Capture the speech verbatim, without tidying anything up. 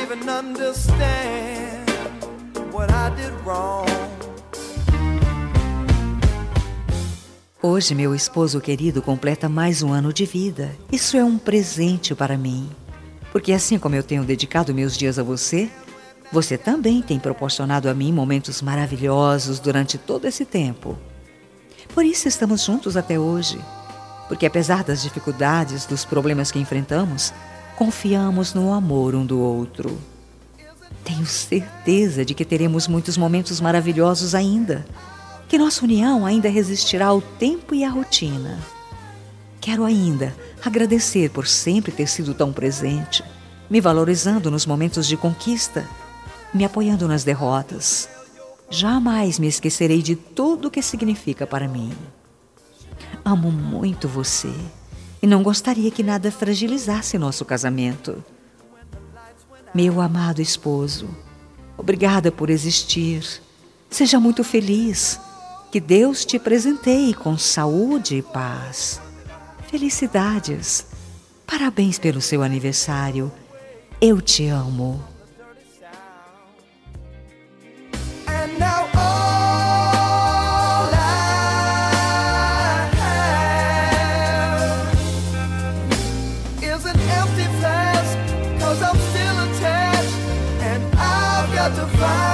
even understand what I did wrong. Hoje, meu esposo querido completa mais um ano de vida. Isso é um presente para mim. Porque assim como eu tenho dedicado meus dias a você, você também tem proporcionado a mim momentos maravilhosos durante todo esse tempo. Por isso estamos juntos até hoje. Porque apesar das dificuldades, dos problemas que enfrentamos, confiamos no amor um do outro. Tenho certeza de que teremos muitos momentos maravilhosos ainda. Que nossa união ainda resistirá ao tempo e à rotina. Quero ainda agradecer por sempre ter sido tão presente, me valorizando nos momentos de conquista, me apoiando nas derrotas. Jamais me esquecerei de tudo o que significa para mim. Amo muito você e não gostaria que nada fragilizasse nosso casamento. Meu amado esposo, obrigada por existir. Seja muito feliz. Que Deus te presenteie com saúde e paz. Felicidades. Parabéns pelo seu aniversário. Eu te amo. And now all I have is an empty past, 'cause I'm still attached, and I've got to find